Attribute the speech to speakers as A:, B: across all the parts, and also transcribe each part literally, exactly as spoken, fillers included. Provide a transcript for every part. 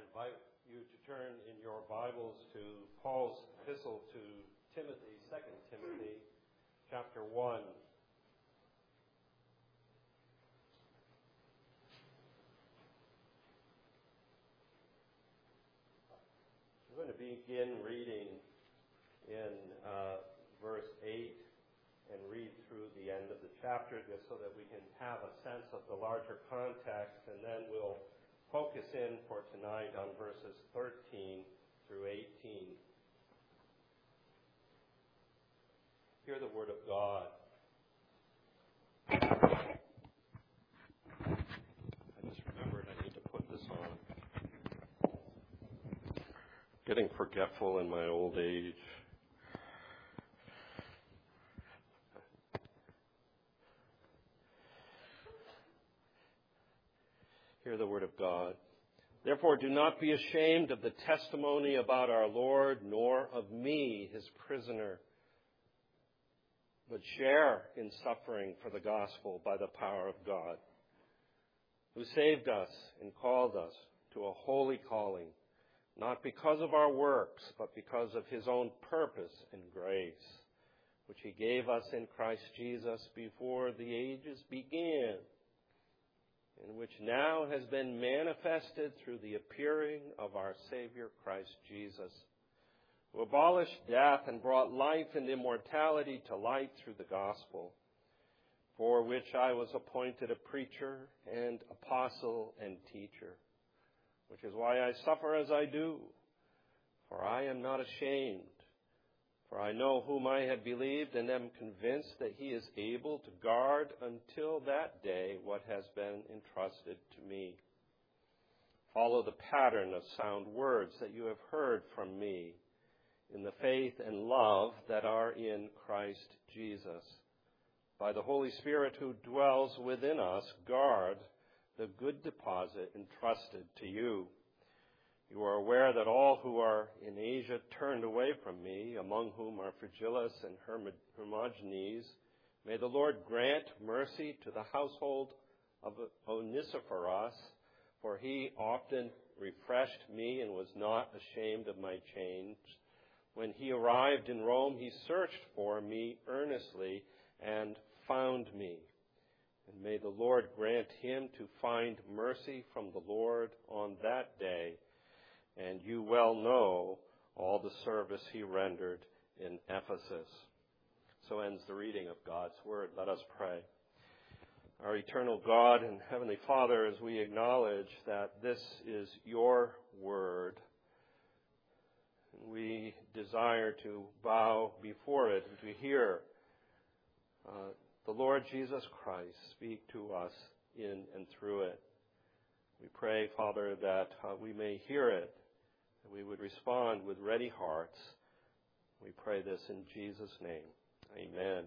A: invite you to turn in your Bibles to Paul's epistle to Timothy, Second Timothy, chapter one. We're going to begin reading in uh, verse eight and read through the end of the chapter just so that we can have a sense of the larger context, and then we'll focus in for tonight on verses thirteen through eighteen. Hear the word of God. I just remembered I need to put this on. Getting forgetful in my old age. Hear the word of God. Therefore, do not be ashamed of the testimony about our Lord, nor of me, his prisoner, but share in suffering for the gospel by the power of God, who saved us and called us to a holy calling, not because of our works, but because of his own purpose and grace, which he gave us in Christ Jesus before the ages began, and which now has been manifested through the appearing of our Savior Christ Jesus, who abolished death and brought life and immortality to light through the gospel, for which I was appointed a preacher and apostle and teacher, which is why I suffer as I do, for I am not ashamed. For I know whom I have believed and am convinced that he is able to guard until that day what has been entrusted to me. Follow the pattern of sound words that you have heard from me in the faith and love that are in Christ Jesus. By the Holy Spirit who dwells within us, guard the good deposit entrusted to you. You are aware that all who are in Asia turned away from me, among whom are Phygellus and Hermogenes. May the Lord grant mercy to the household of Onesiphorus, for he often refreshed me and was not ashamed of my chains. When he arrived in Rome, he searched for me earnestly and found me. And may the Lord grant him to find mercy from the Lord on that day. And you well know all the service he rendered in Ephesus. So ends the reading of God's word. Let us pray. Our eternal God and Heavenly Father, as we acknowledge that this is your word, we desire to bow before it and to hear uh, the Lord Jesus Christ speak to us in and through it. We pray, Father, that uh, we may hear it, that we would respond with ready hearts. We pray this in Jesus' name. Amen.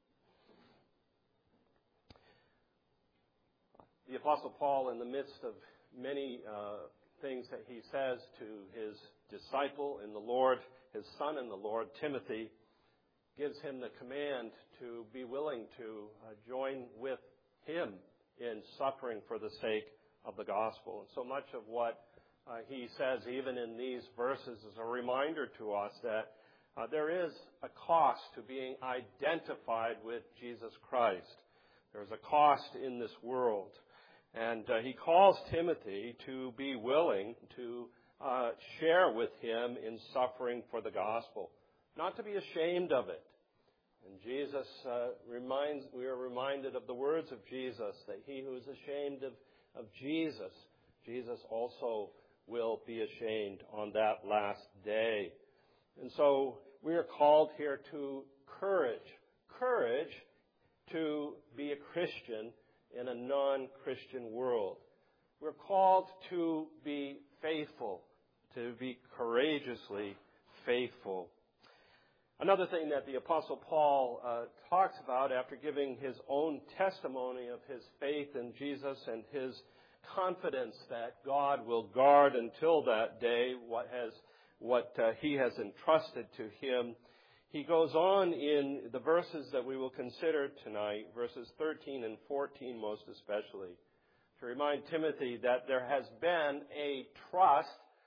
A: The Apostle Paul, in the midst of many uh, things that he says to his disciple in the Lord, his son in the Lord, Timothy, gives him the command to be willing to uh, join with him in suffering for the sake of the gospel. And so much of what uh, he says, even in these verses, is a reminder to us that uh, there is a cost to being identified with Jesus Christ. There's a cost in this world. And uh, he calls Timothy to be willing to uh, share with him in suffering for the gospel, not to be ashamed of it. And Jesus uh, reminds, we are reminded of the words of Jesus, that he who is ashamed of, of Jesus, Jesus also will be ashamed on that last day. And so we are called here to courage, courage to be a Christian in a non-Christian world. We're called to be faithful, to be courageously faithful. Another thing that the Apostle Paul uh, talks about after giving his own testimony of his faith in Jesus and his confidence that God will guard until that day what has what uh, he has entrusted to him, he goes on in the verses that we will consider tonight, verses thirteen and fourteen most especially, to remind Timothy that there has been a trust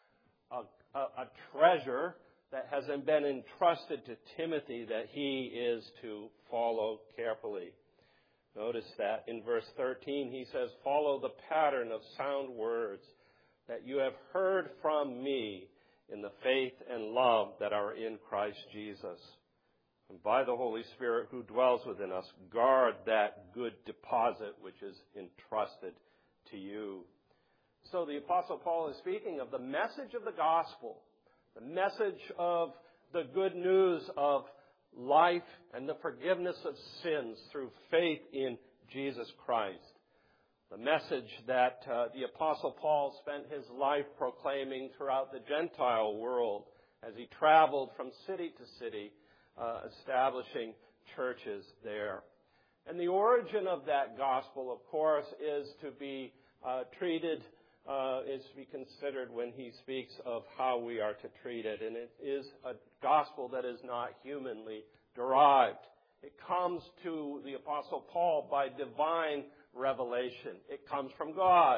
A: a, a, a treasure that has been entrusted to Timothy that he is to follow carefully. Notice that in verse thirteen he says, "Follow the pattern of sound words that you have heard from me in the faith and love that are in Christ Jesus. And by the Holy Spirit who dwells within us, guard that good deposit which is entrusted to you." So the Apostle Paul is speaking of the message of the gospel, the message of the good news of life and the forgiveness of sins through faith in Jesus Christ. The message that uh, the Apostle Paul spent his life proclaiming throughout the Gentile world as he traveled from city to city, uh, establishing churches there. And the origin of that gospel, of course, is to be uh, treated, uh, is to be considered when he speaks of how we are to treat it. And it is a gospel that is not humanly derived. It comes to the Apostle Paul by divine revelation. It comes from God.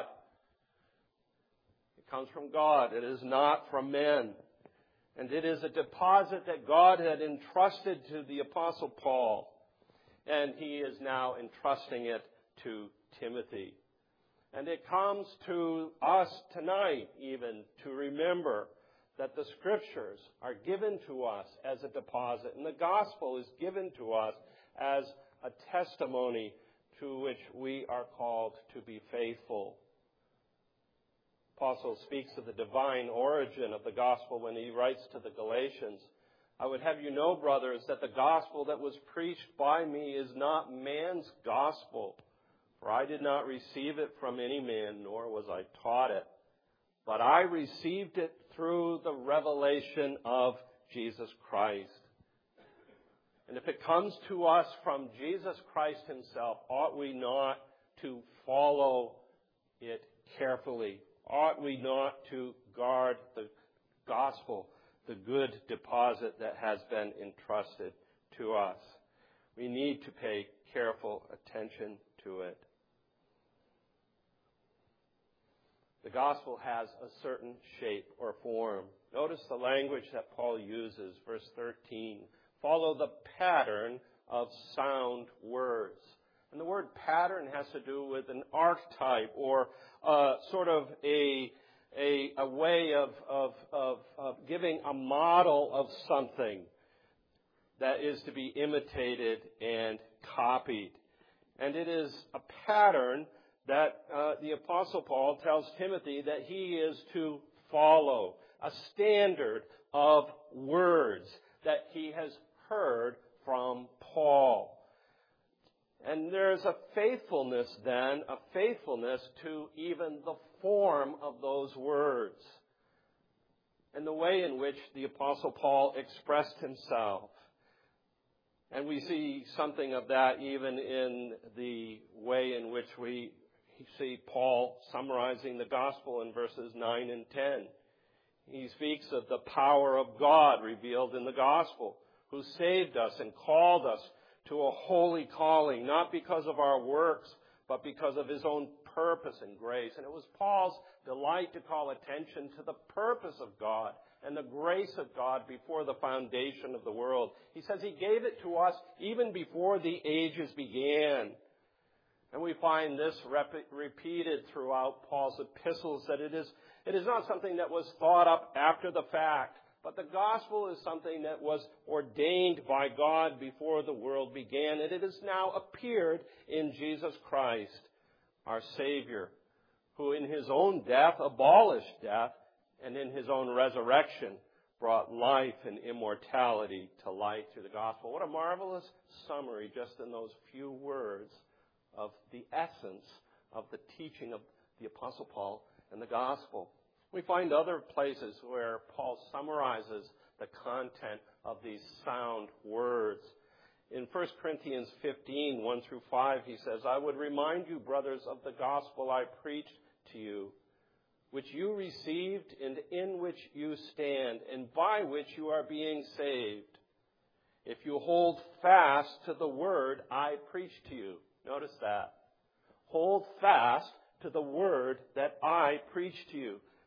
A: It comes from God. It is not from men. And it is a deposit that God had entrusted to the Apostle Paul. And he is now entrusting it to Timothy. And it comes to us tonight even to remember that the Scriptures are given to us as a deposit. And the gospel is given to us as a testimony to which we are called to be faithful. Apostle speaks of the divine origin of the gospel when he writes to the Galatians, "I would have you know, brothers, that the gospel that was preached by me is not man's gospel. For I did not receive it from any man, nor was I taught it. But I received it through the revelation of Jesus Christ." And if it comes to us from Jesus Christ himself, ought we not to follow it carefully? Ought we not to guard the gospel, the good deposit that has been entrusted to us? We need to pay careful attention to it. The gospel has a certain shape or form. Notice the language that Paul uses, verse thirteen. Follow the pattern of sound words. And the word pattern has to do with an archetype or uh, sort of a, a, a way of, of, of, of giving a model of something that is to be imitated and copied. And it is a pattern that uh, the Apostle Paul tells Timothy that he is to follow, a standard of words that he has heard from Paul. And there's a faithfulness then, a faithfulness to even the form of those words and the way in which the Apostle Paul expressed himself. And we see something of that even in the way in which we see Paul summarizing the gospel in verses nine and ten. He speaks of the power of God revealed in the gospel, who saved us and called us to a holy calling, not because of our works, but because of his own purpose and grace. And it was Paul's delight to call attention to the purpose of God and the grace of God before the foundation of the world. He says he gave it to us even before the ages began. And we find this rep- repeated throughout Paul's epistles, that it is, it is not something that was thought up after the fact, but the gospel is something that was ordained by God before the world began, and it has now appeared in Jesus Christ, our Savior, who in his own death abolished death, and in his own resurrection brought life and immortality to light through the gospel. What a marvelous summary just in those few words of the essence of the teaching of the Apostle Paul and the gospel. We find other places where Paul summarizes the content of these sound words. In First Corinthians fifteen, one through five, he says, "I would remind you, brothers, of the gospel I preached to you, which you received and in which you stand, and by which you are being saved, if you hold fast to the word I preached to you." Notice that. Hold fast to the word that I preached to you.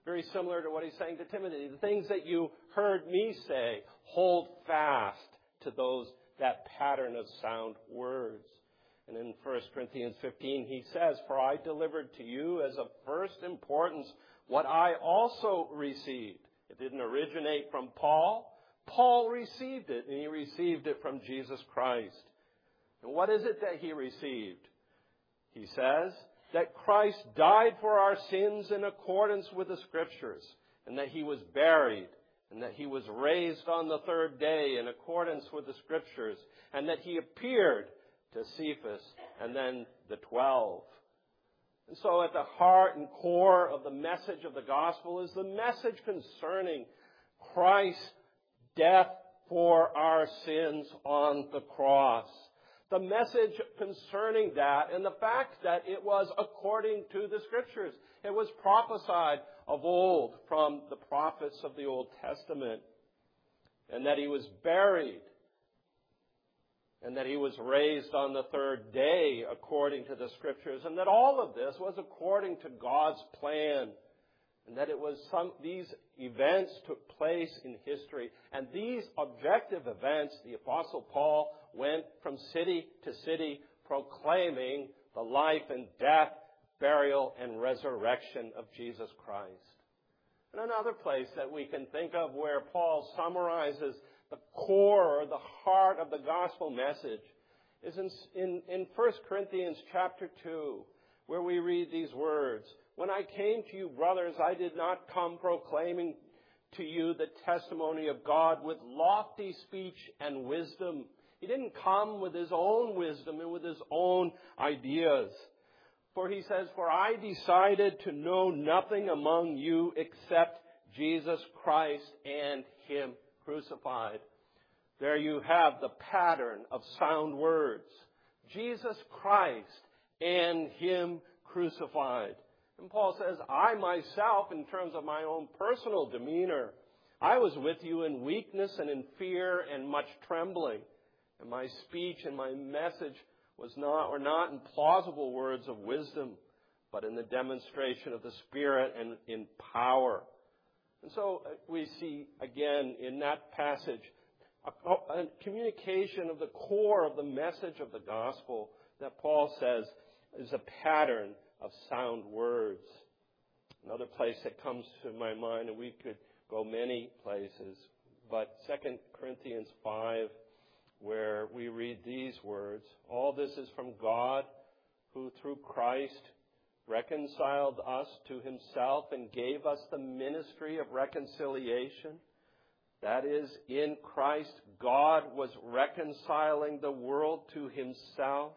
A: Very similar to what he's saying to Timothy. The things that you heard me say, hold fast to those, that pattern of sound words. And in First Corinthians fifteen, he says, for I delivered to you as of first importance what I also received. It didn't originate from Paul. Paul received it, and he received it from Jesus Christ. And what is it that he received? He says that Christ died for our sins in accordance with the Scriptures, and that he was buried, and that he was raised on the third day in accordance with the Scriptures, and that he appeared to Cephas and then the twelve. And so at the heart and core of the message of the gospel is the message concerning Christ's death for our sins on the cross. The message concerning that and the fact that it was according to the Scriptures. It was prophesied of old from the prophets of the Old Testament. And that he was buried. And that he was raised on the third day according to the Scriptures. And that all of this was according to God's plan. And that it was some, these events took place in history. And these objective events, the Apostle Paul went from city to city proclaiming the life and death, burial, and resurrection of Jesus Christ. And another place that we can think of where Paul summarizes the core or the heart of the gospel message is in, in, in First Corinthians chapter two, where we read these words. When I came to you, brothers, I did not come proclaiming to you the testimony of God with lofty speech and wisdom. He didn't come with his own wisdom and with his own ideas. For he says, for I decided to know nothing among you except Jesus Christ and him crucified. There you have the pattern of sound words. Jesus Christ and him crucified. And Paul says, I myself, in terms of my own personal demeanor, I was with you in weakness and in fear and much trembling. And my speech and my message was not, or not in plausible words of wisdom, but in the demonstration of the Spirit and in power. And so we see again in that passage a, a communication of the core of the message of the gospel that Paul says is a pattern of sound words. Another place that comes to my mind, and we could go many places, but Second Corinthians five, where we read these words, all this is from God, who through Christ reconciled us to himself and gave us the ministry of reconciliation. That is, in Christ, God was reconciling the world to himself,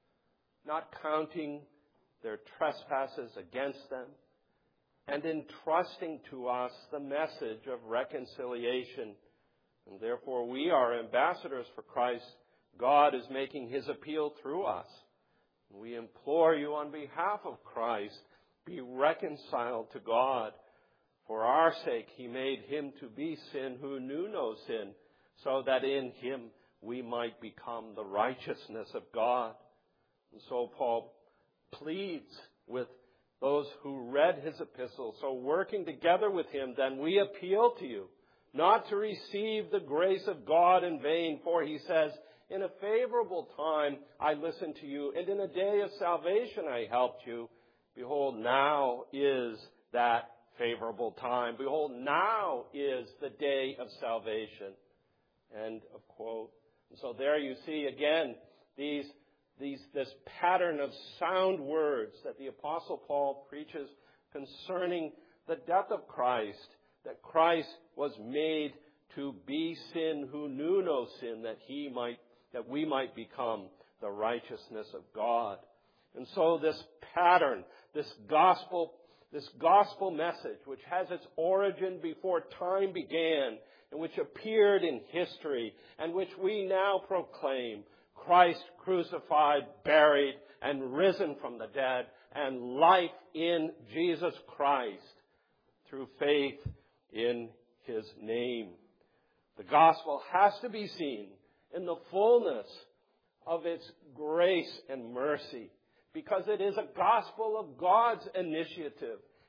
A: not counting their trespasses against them, and entrusting to us the message of reconciliation. And therefore we are ambassadors for Christ. God is making his appeal through us. We implore you on behalf of Christ, be reconciled to God. For our sake he made him to be sin who knew no sin, so that in him we might become the righteousness of God. And so Paul pleads with those who read his epistle. So working together with him, then we appeal to you, not to receive the grace of God in vain, for he says, in a favorable time I listened to you, and in a day of salvation I helped you. Behold, now is that favorable time. Behold, now is the day of salvation. End of quote. And so there you see again these, these, this pattern of sound words that the Apostle Paul preaches concerning the death of Christ, that Christ was made to be sin who knew no sin, that he might that we might become the righteousness of God. And so this pattern, this gospel, this gospel message, which has its origin before time began, and which appeared in history, and which we now proclaim, Christ crucified, buried, and risen from the dead, and life in Jesus Christ through faith in his name. The gospel has to be seen in the fullness of its grace and mercy, because it is a gospel of God's initiative.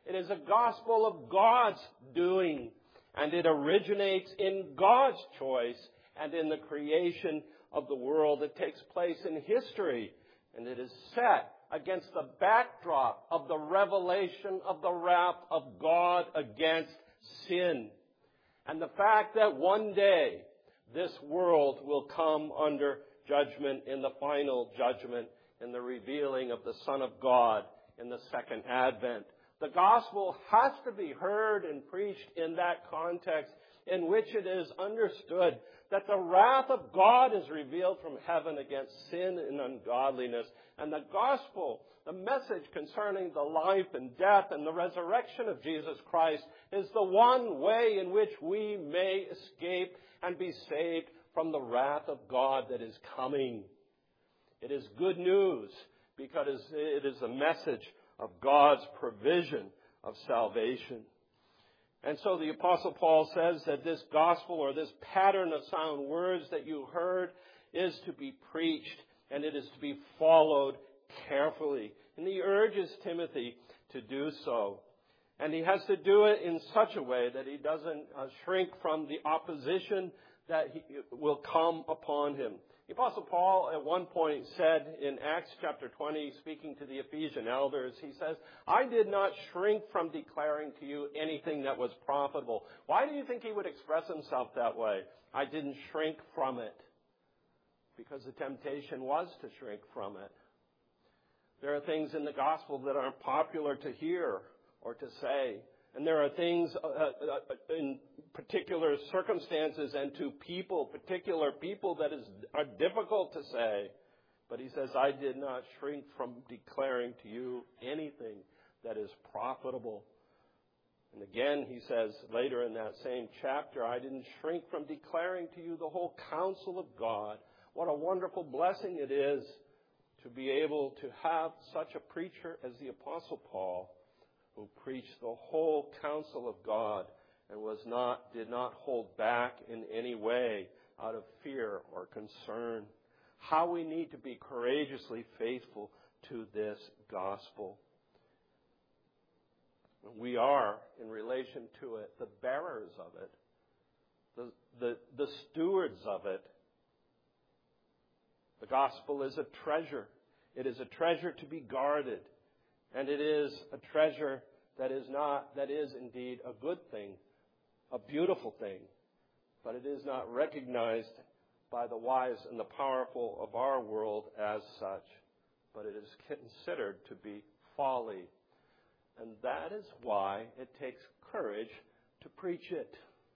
A: It is a gospel of God's doing, and it originates in God's choice and in the creation of the world. It takes place in history, and it is set against the backdrop of the revelation of the wrath of God against sin. And the fact that one day this world will come under judgment in the final judgment, in the revealing of the Son of God in the second advent. The gospel has to be heard and preached in that context, in which it is understood that the wrath of God is revealed from heaven against sin and ungodliness. And the gospel, the message concerning the life and death and the resurrection of Jesus Christ, is the one way in which we may escape and be saved from the wrath of God that is coming. It is good news because it is a message of God's provision of salvation. And so the Apostle Paul says that this gospel, or this pattern of sound words that you heard, is to be preached and it is to be followed carefully. And he urges Timothy to do so. And he has to do it in such a way that he doesn't uh, shrink from the opposition that he, will come upon him. The Apostle Paul at one point said in Acts chapter twenty, speaking to the Ephesian elders, he says, I did not shrink from declaring to you anything that was profitable. Why do you think he would express himself that way? I didn't shrink from it. Because the temptation was to shrink from it. There are things in the gospel that aren't popular to hear or to say. And there are things uh, uh, in particular circumstances and to people, particular people, that is are difficult to say. But he says, I did not shrink from declaring to you anything that is profitable. And again, he says later in that same chapter, I didn't shrink from declaring to you the whole counsel of God. What a wonderful blessing it is to be able to have such a preacher as the Apostle Paul, who preached the whole counsel of God and was not, did not hold back in any way out of fear or concern. How we need to be courageously faithful to this gospel. We are, in relation to it, the bearers of it, the, the, the stewards of it. The gospel is a treasure. It is a treasure to be guarded. And it is a treasure that is not, that is indeed a good thing, a beautiful thing. But it is not recognized by the wise and the powerful of our world as such. But it is considered to be folly. And that is why it takes courage to preach it.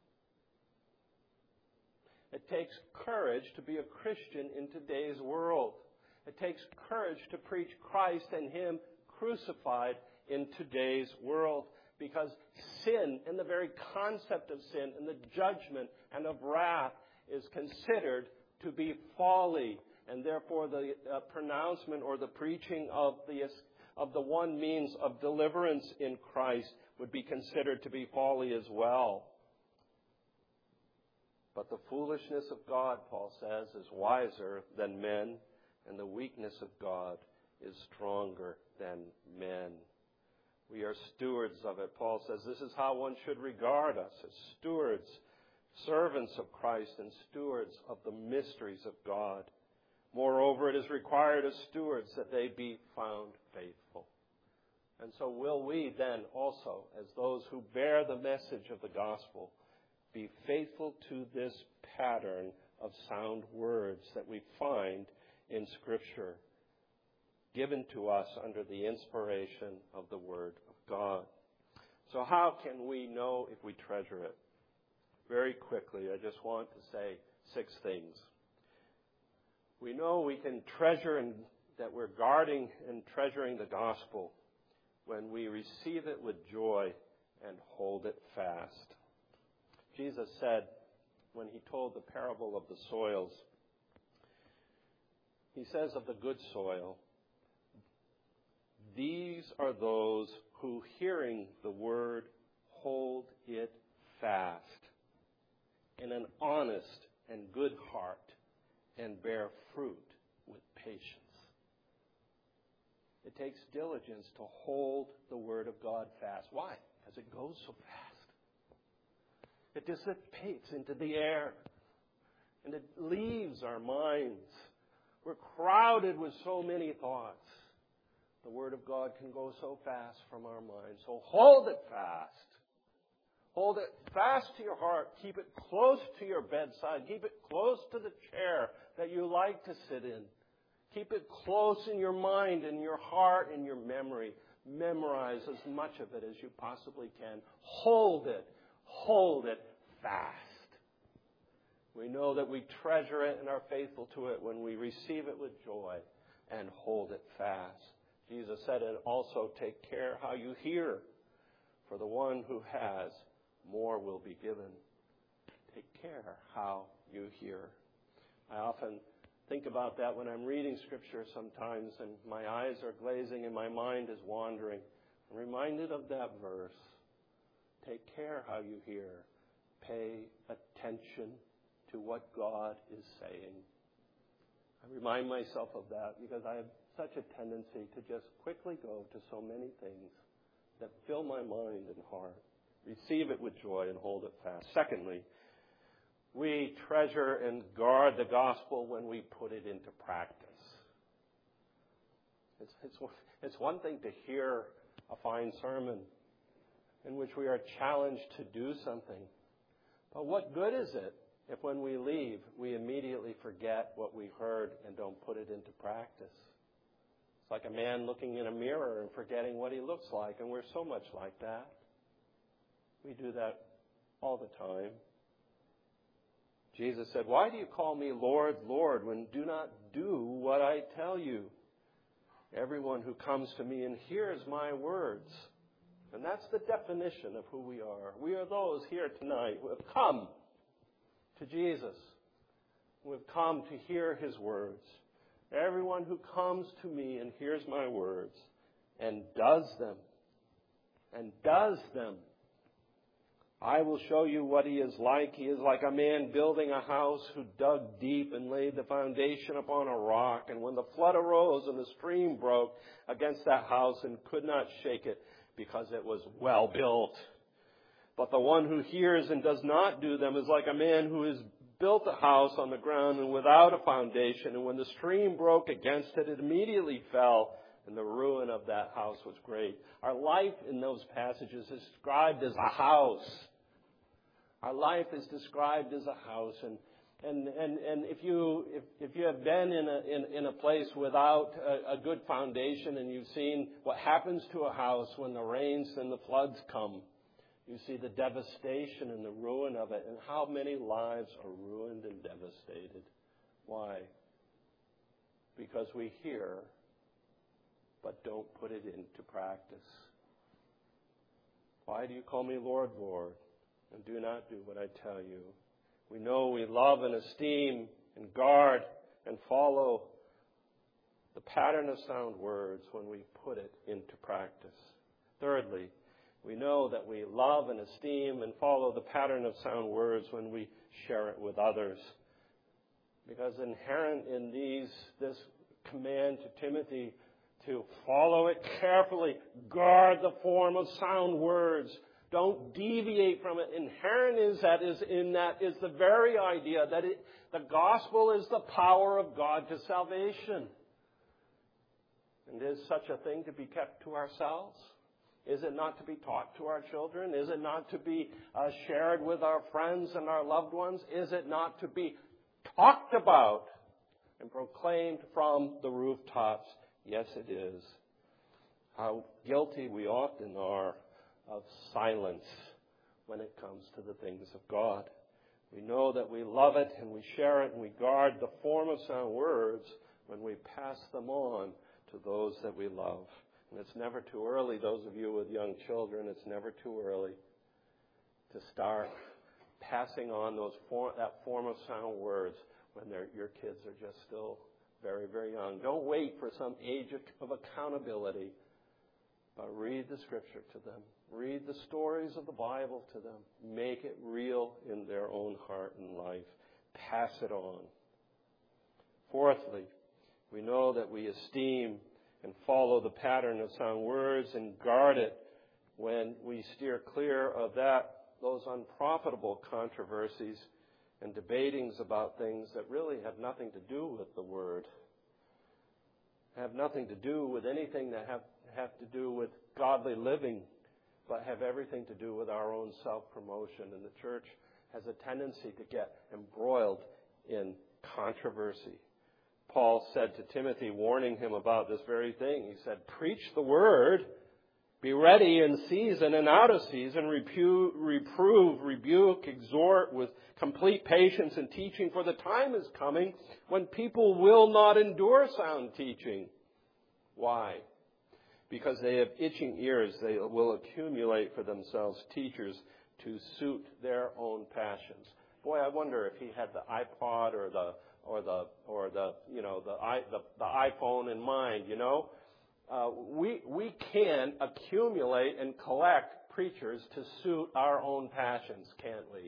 A: It takes courage to be a Christian in today's world. It takes courage to preach Christ and Him crucified in today's world. Because sin, and the very concept of sin, and the judgment and of wrath is considered to be folly. And therefore the uh, pronouncement or the preaching of the, of the one means of deliverance in Christ would be considered to be folly as well. But the foolishness of God, Paul says, is wiser than men, and the weakness of God is stronger than men. We are stewards of it. Paul says this is how one should regard us, as stewards, servants of Christ, and stewards of the mysteries of God. Moreover, it is required of stewards that they be found faithful. And so will we then also, as those who bear the message of the gospel, be faithful to this pattern of sound words that we find in Scripture, given to us under the inspiration of the Word of God. So how can we know if we treasure it? Very quickly, I just want to say six things. We know we can treasure and that we're guarding and treasuring the gospel when we receive it with joy and hold it fast. Jesus said, when he told the parable of the soils, he says of the good soil, these are those who, hearing the word, hold it fast in an honest and good heart and bear fruit with patience. It It takes diligence to hold the Word of God fast. Why? Because it goes so fast. It dissipates into the air. And it leaves our minds. We're crowded with so many thoughts. The Word of God can go so fast from our minds. So hold it fast. Hold it fast to your heart. Keep it close to your bedside. Keep it close to the chair that you like to sit in. Keep it close in your mind, in your heart, in your memory. Memorize as much of it as you possibly can. Hold it. Hold it fast. We know that we treasure it and are faithful to it when we receive it with joy and hold it fast. Jesus said it also, take care how you hear. For the one who has, more will be given. Take care how you hear. I often think about that when I'm reading Scripture sometimes and my eyes are glazing and my mind is wandering. I'm reminded of that verse. Take care how you hear. Pay attention to what God is saying. I remind myself of that because I have such a tendency to just quickly go to so many things that fill my mind and heart. Receive it with joy and hold it fast. Secondly, we treasure and guard the gospel when we put it into practice. It's, it's, it's one thing to hear a fine sermon in which we are challenged to do something. But what good is it if when we leave, we immediately forget what we heard and don't put it into practice? It's like a man looking in a mirror and forgetting what he looks like, and we're so much like that. We do that all the time. Jesus said, why do you call me Lord, Lord, when do not do what I tell you? Everyone who comes to me and hears my words. And that's the definition of who we are. We are those here tonight who have come to Jesus, who have come to hear his words. Everyone who comes to me and hears my words and does them, and does them, I will show you what he is like. He is like a man building a house who dug deep and laid the foundation upon a rock. And when the flood arose and the stream broke against that house and could not shake it because it was well built. But the one who hears and does not do them is like a man who has built a house on the ground and without a foundation. And when the stream broke against it, it immediately fell. And the ruin of that house was great. Our life in those passages is described as a house. Our life is described as a house. And and and, and if you if, if you have been in a in, in a place without a, a good foundation and you've seen what happens to a house when the rains and the floods come, you see the devastation and the ruin of it, and how many lives are ruined and devastated. Why? Because we hear but don't put it into practice. Why do you call me Lord, Lord, and do not do what I tell you? We know we love and esteem and guard and follow the pattern of sound words when we put it into practice. Thirdly, we know that we love and esteem and follow the pattern of sound words when we share it with others. Because inherent in these, this command to Timothy to follow it carefully, guard the form of sound words. Don't deviate from it. Inherent is that is in that is the very idea that it, the gospel is the power of God to salvation. And is such a thing to be kept to ourselves? Is it not to be taught to our children? Is it not to be uh, shared with our friends and our loved ones? Is it not to be talked about and proclaimed from the rooftops? Yes, it is. How guilty we often are of silence when it comes to the things of God. We know that we love it and we share it and we guard the form of sound words when we pass them on to those that we love. And it's never too early, those of you with young children, it's never too early to start passing on those form, that form of sound words when your kids are just still very, very young. Don't wait for some age of accountability, but read the Scripture to them. Read the stories of the Bible to them. Make it real in their own heart and life. Pass it on. Fourthly, we know that we esteem and follow the pattern of sound words and guard it when we steer clear of that, those unprofitable controversies and debatings about things that really have nothing to do with the Word, have nothing to do with anything that have, have to do with godly living, but have everything to do with our own self-promotion. And the church has a tendency to get embroiled in controversy. Paul said to Timothy, warning him about this very thing, he said, preach the word, be ready in season and out of season, repu- reprove, rebuke, exhort with complete patience and teaching, for the time is coming when people will not endure sound teaching. Why? Because they have itching ears, they will accumulate for themselves teachers to suit their own passions. Boy, I wonder if he had the iPod or the or the or the you know the i the, the iPhone in mind. You know, uh, we we can accumulate and collect preachers to suit our own passions, can't we?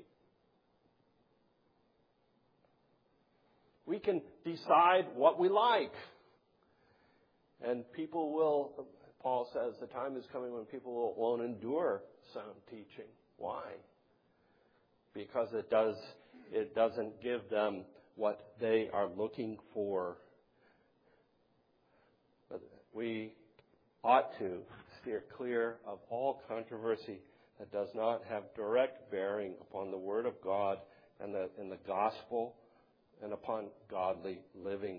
A: We can decide what we like, and people will. Paul says the time is coming when people won't endure sound teaching. Why? Because it does it doesn't give them what they are looking for. But we ought to steer clear of all controversy that does not have direct bearing upon the Word of God and the and the gospel and upon godly living.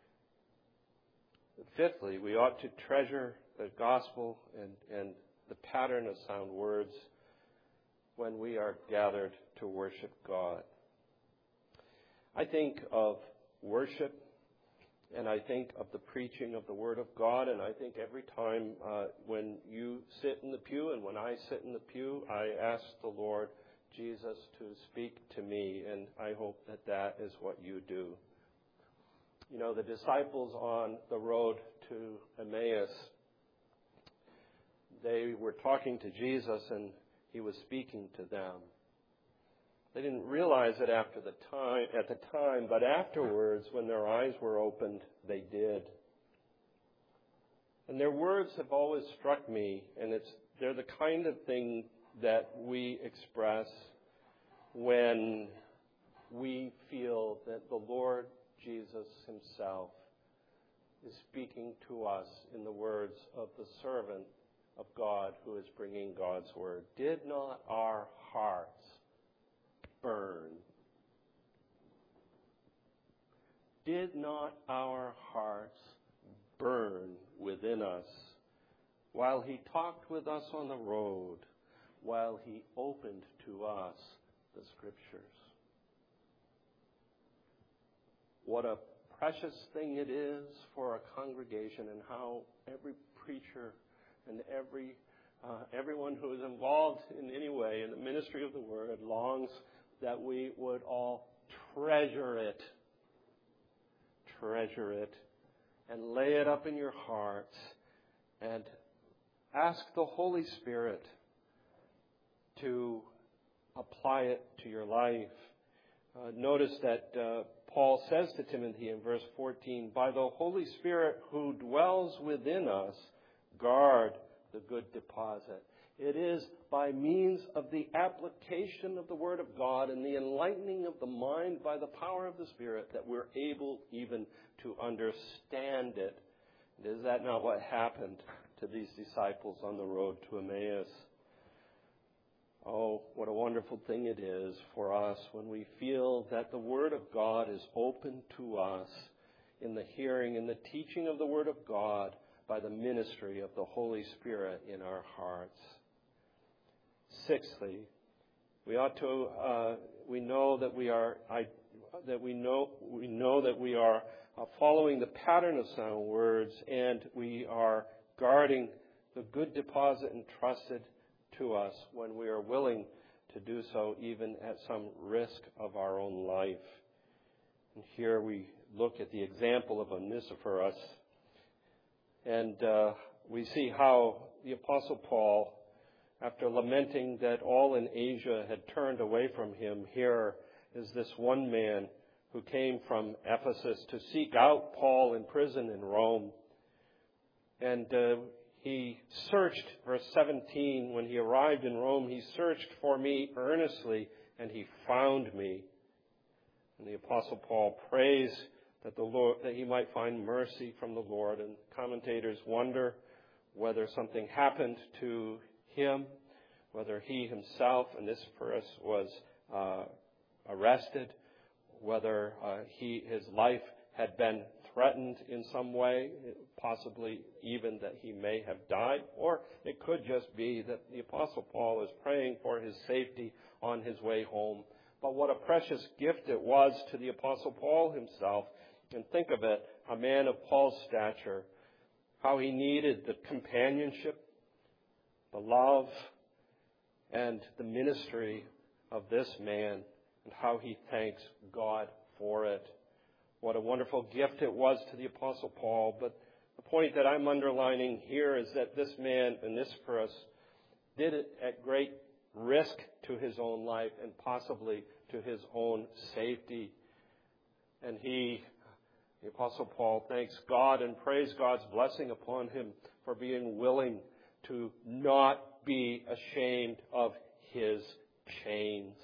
A: Fifthly, we ought to treasure the gospel and, and the pattern of sound words when we are gathered to worship God. I think of worship, and I think of the preaching of the Word of God, and I think every time uh, when you sit in the pew and when I sit in the pew, I ask the Lord Jesus to speak to me, and I hope that that is what you do. You know, the disciples on the road to Emmaus, they were talking to Jesus, and he was speaking to them. They didn't realize it after the time, at the time, but afterwards, when their eyes were opened, they did. And their words have always struck me, and it's they're the kind of thing that we express when we feel that the Lord Jesus himself is speaking to us in the words of the servant of God who is bringing God's word. Did not our hearts burn? Did not our hearts burn within us while he talked with us on the road, while he opened to us the Scriptures? What a precious thing it is for a congregation, and how every preacher and every uh, everyone who is involved in any way in the ministry of the Word longs that we would all treasure it, treasure it, and lay it up in your hearts, and ask the Holy Spirit to apply it to your life. Uh, notice that uh, Paul says to Timothy in verse fourteen, by the Holy Spirit who dwells within us, guard the good deposit. It is by means of the application of the Word of God and the enlightening of the mind by the power of the Spirit that we're able even to understand it. And is that not what happened to these disciples on the road to Emmaus? Oh, what a wonderful thing it is for us when we feel that the Word of God is open to us in the hearing and the teaching of the Word of God by the ministry of the Holy Spirit in our hearts. Sixthly, we ought to uh, we know that we are I, that we know we know that we are uh, following the pattern of sound words, and we are guarding the good deposit entrusted to us when we are willing to do so, even at some risk of our own life. And here we look at the example of Onesiphorus, and uh, we see how the Apostle Paul, after lamenting that all in Asia had turned away from him, here is this one man who came from Ephesus to seek out Paul in prison in Rome. And uh, he searched, verse seventeen, when he arrived in Rome, he searched for me earnestly, and he found me. And the Apostle Paul prays that the Lord, that he might find mercy from the Lord. And commentators wonder whether something happened to him, whether he himself, Onesiphorus, was uh, arrested, whether uh, he his life had been threatened in some way, possibly even that he may have died, or it could just be that the Apostle Paul is praying for his safety on his way home. But what a precious gift it was to the Apostle Paul himself. And think of it, a man of Paul's stature, how he needed the companionship, the love, and the ministry of this man, and how he thanks God for it. What a wonderful gift it was to the Apostle Paul. But the point that I'm underlining here is that this man, Onesiphorus, did it at great risk to his own life and possibly to his own safety. And he, the Apostle Paul, thanks God and prays God's blessing upon him for being willing to not be ashamed of his chains.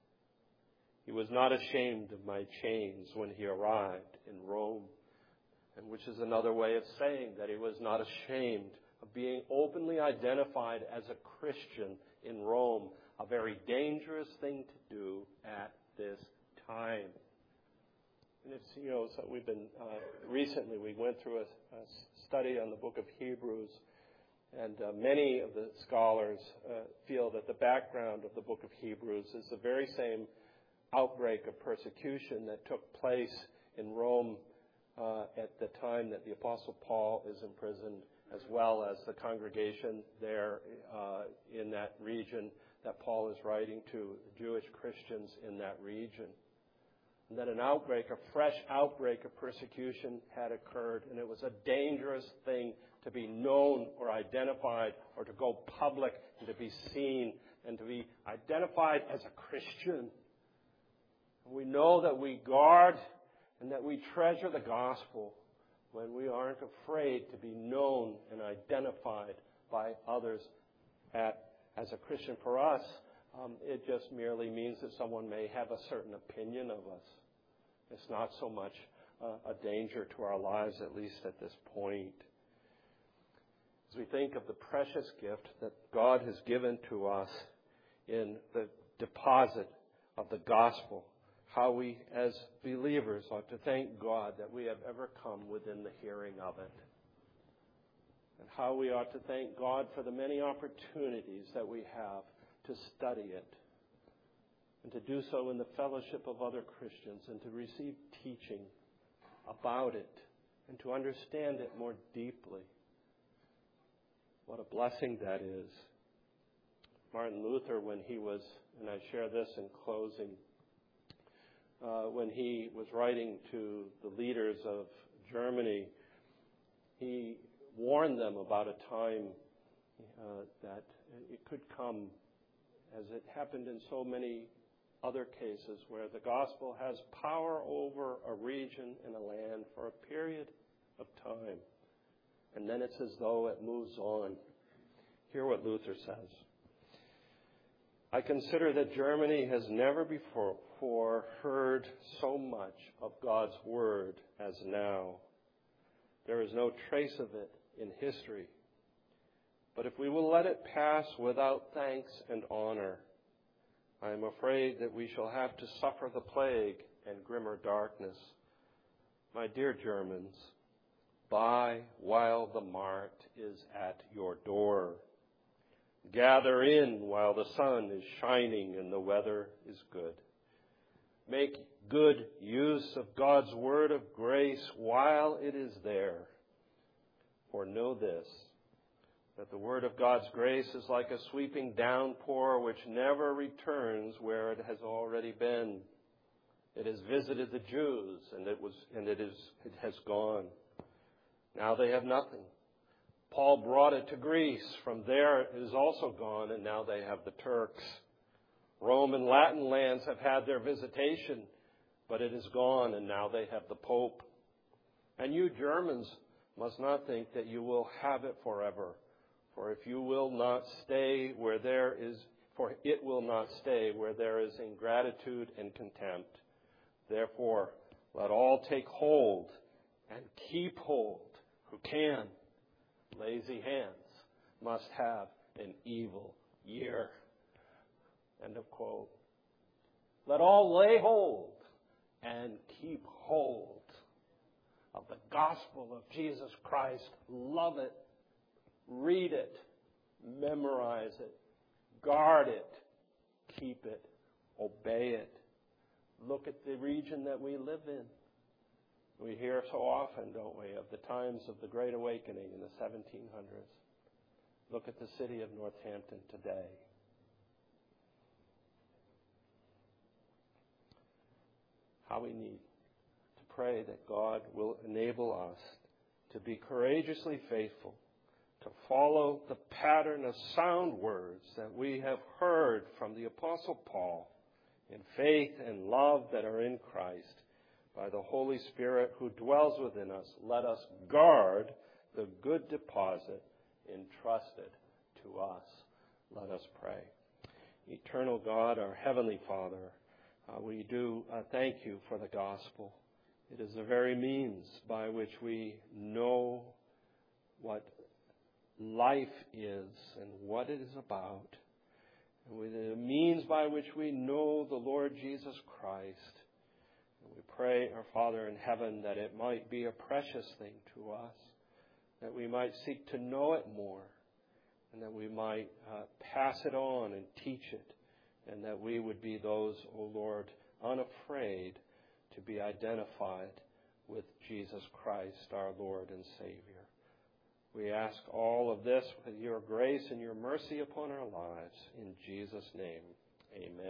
A: He was not ashamed of my chains when he arrived in Rome, and which is another way of saying that he was not ashamed of being openly identified as a Christian in Rome, a very dangerous thing to do at this time. And it's, you know, so we've been, uh, recently we went through a, a study on the book of Hebrews, and uh, many of the scholars uh, feel that the background of the book of Hebrews is the very same outbreak of persecution that took place in Rome uh, at the time that the Apostle Paul is imprisoned, as well as the congregation there uh, in that region that Paul is writing to, the Jewish Christians in that region. And that an outbreak, a fresh outbreak of persecution had occurred, and it was a dangerous thing to be known or identified or to go public and to be seen and to be identified as a Christian. We know that we guard and that we treasure the gospel when we aren't afraid to be known and identified by others at, as a Christian. For us, um, it just merely means that someone may have a certain opinion of us. It's not so much uh, a danger to our lives, at least at this point. As we think of the precious gift that God has given to us in the deposit of the gospel, how we as believers ought to thank God that we have ever come within the hearing of it. And how we ought to thank God for the many opportunities that we have to study it. And to do so in the fellowship of other Christians and to receive teaching about it and to understand it more deeply. What a blessing that is. Martin Luther, when he was, and I share this in closing, Uh, when he was writing to the leaders of Germany, he warned them about a time uh, that it could come, as it happened in so many other cases, where the gospel has power over a region and a land for a period of time. And then it's as though it moves on. Hear what Luther says. I consider that Germany has never before heard so much of God's word as now. There is no trace of it in history. But if we will let it pass without thanks and honor, I am afraid that we shall have to suffer the plague and grimmer darkness. My dear Germans, buy while the mart is at your door. Gather in while the sun is shining and the weather is good. Make good use of God's word of grace while it is there. For know this, that the word of God's grace is like a sweeping downpour which never returns where it has already been. It has visited the Jews, and it was, and it is, it has gone. Now they have nothing. Paul brought it to Greece. From there it is also gone, and now they have the Turks. Rome and Latin lands have had their visitation, but it is gone, and now they have the Pope. And you Germans must not think that you will have it forever. For if you will not stay where there is, for it will not stay where there is ingratitude and contempt. Therefore, let all take hold and keep hold who can. Lazy hands must have an evil year. End of quote. Let all lay hold and keep hold of the gospel of Jesus Christ. Love it. Read it. Memorize it. Guard it. Keep it. Obey it. Look at the region that we live in. We hear so often, don't we, of the times of the Great Awakening in the seventeen hundreds. Look at the city of Northampton today. How we need to pray that God will enable us to be courageously faithful, to follow the pattern of sound words that we have heard from the Apostle Paul in faith and love that are in Christ. By the Holy Spirit who dwells within us, let us guard the good deposit entrusted to us. Let us pray. Eternal God, our Heavenly Father, uh, we do uh, thank you for the gospel. It is the very means by which we know what life is and what it is about. And with the means by which we know the Lord Jesus Christ. And we pray, our Father in heaven, that it might be a precious thing to us, that we might seek to know it more, and that we might uh, pass it on and teach it, and that we would be those, O Lord, unafraid to be identified with Jesus Christ, our Lord and Savior. We ask all of this with your grace and your mercy upon our lives. In Jesus' name, amen.